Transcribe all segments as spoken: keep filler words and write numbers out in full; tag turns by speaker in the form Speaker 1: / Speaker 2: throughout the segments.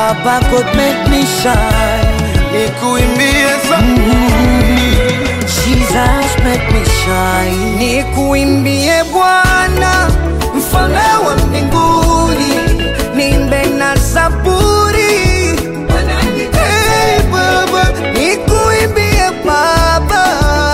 Speaker 1: Baba God make me shine.
Speaker 2: Nikuimbie zaburi.
Speaker 1: Jesus make me shine.
Speaker 3: Nikuimbie Bwana mfalme wa mbinguni, niimbe na zaburi. Hey Baba, nikuimbie Baba,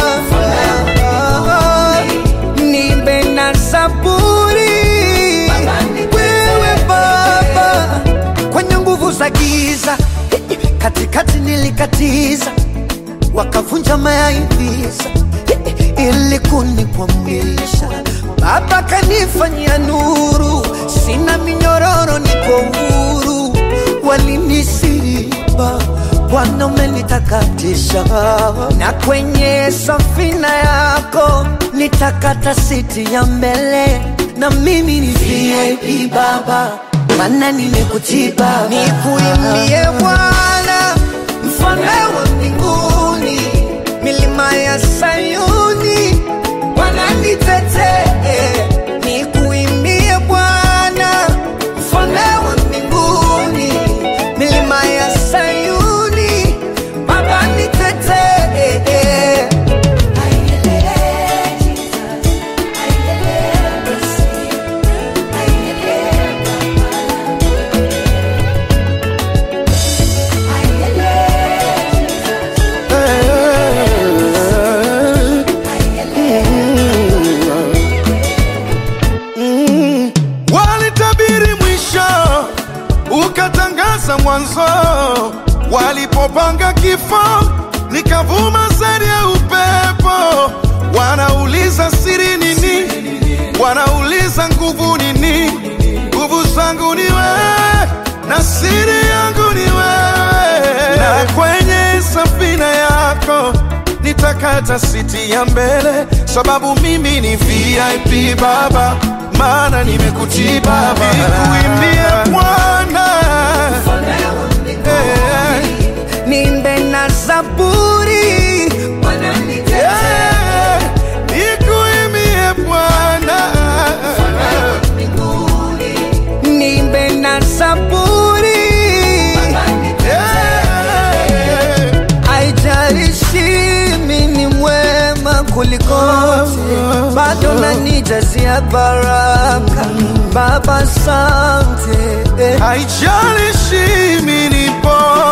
Speaker 3: niimbe na zaburi. Wewe Baba, kwenye nguvu za giza katikati nilikatiza, wakavunja mayaivisa ili kunikwamisha. Baba kanifanyia nuru, sina minyororo, niko huru. Walinisiba, Bwana umenitakatisha, na kwenye safina yako nitakata siti ya mbele. Na mimi ni V I P Baba, maana nimekutii Baba. Nikuimbie Bwana mfalme wa mbinguni, milima ya Sayuni wananitetee. Nikuimbie Bwana mfalme wa mbinguni, milima ya Sayuni Baba nitetee.
Speaker 2: Mwanzo walipopanga kifo, nikavuma zaidi ya upepo. Wanauliza siri nini, wanauliza nguvu nini. Nguvu zangu ni wewe na siri yangu ni wewe. Na kwenye safina yako nitakata siti ya mbele, sababu mimi ni V I P Baba, maana nimekutii Baba. Nikuimbie Bwana
Speaker 3: niimbe na zaburi.
Speaker 2: Yeah, nikuimbie Bwana
Speaker 3: niimbe na zaburi.
Speaker 2: Yeah,
Speaker 3: haijalishi mimi ni mwema kulikote, bado nanijazia baraka Baba, asante.
Speaker 2: haijalishi mimi nipo